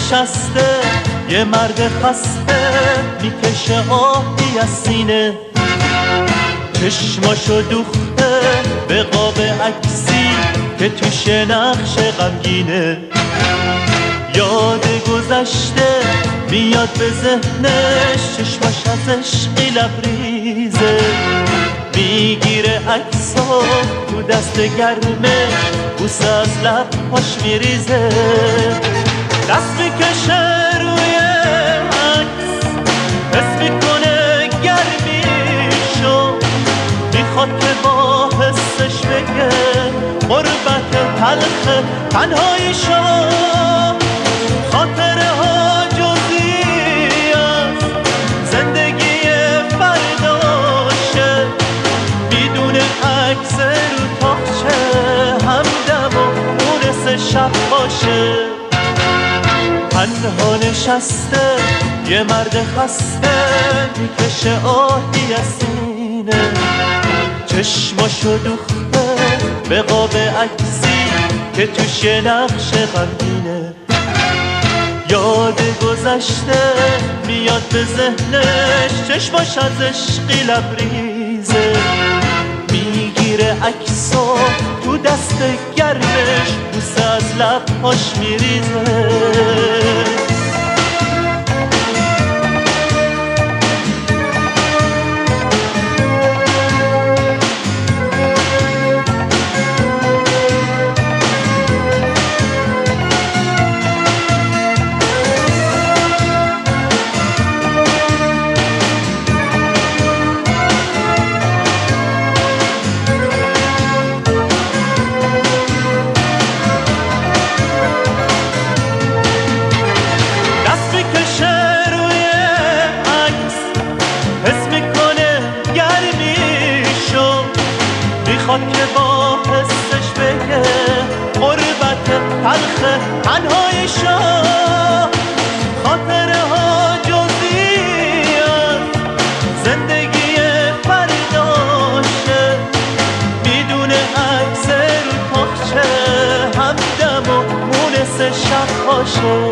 نشسته یه مرد خسته میکشه آهی از سینه، چشماشو دوخته به قاب عکسی که توش نقش غمگینه. یاد گذشته میاد به ذهنش، چشماش از عشقی لبریزه، میگیره عکسا تو دست گرمش، بوسه از لبهاش میریزه. دست میکشه روی عکس، حس میکنه گرمیشو، میخواد که با حسش بگه غربت تلخ تنهاییشو. خاطره ها جزئی از زندگی فرداشه، بدون عکس رو تاقچه همدم و مونس شب باشه. تنها نشسته یه مرد خسته میکشه آهی از سینه، چشماشو دوخته به قاب عکسی که توش یه نقش غمگینه. یاد گذشته میاد به ذهنش، چشماش از عشقی لبریزه، میگیره عکسا تو دست گرمش، بوسه از لبهاش میریزه. میخواد که با حسش بگه غربت تلخ تنهاییشو. خاطره ها جزئی از زندگی فرداشه، بدون عکس رو تاقچه همدم و مونس شب باشه.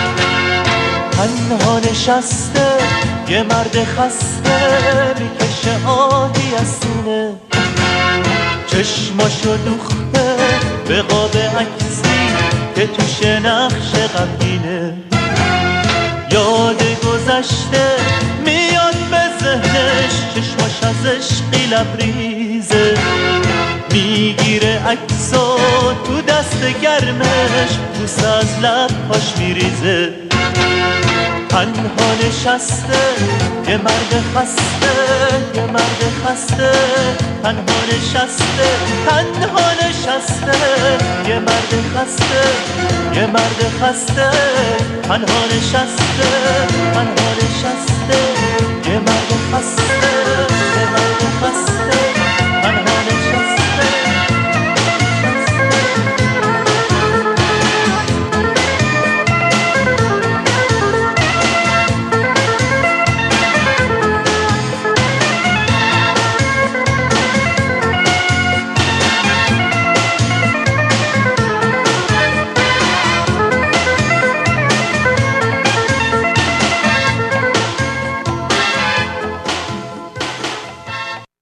تنها نشسته یه مرد خسته میکشه آهی از سینه، چشماشو دوخته به قاب عکسی که توش نقش غمگینه. یاد گذشته میاد به ذهنش، چشماش از عشقی لبریزه، میگیره عکسا تو دست گرمش، بوسه از لبهاش میریزه. تنها نشسته یه مرد خسته، یه مرد خسته، تنها نشسته، تنها نشسته یه مرد خسته، یه مرد خسته، تنها نشسته، تنها نشسته یه مرد خسته.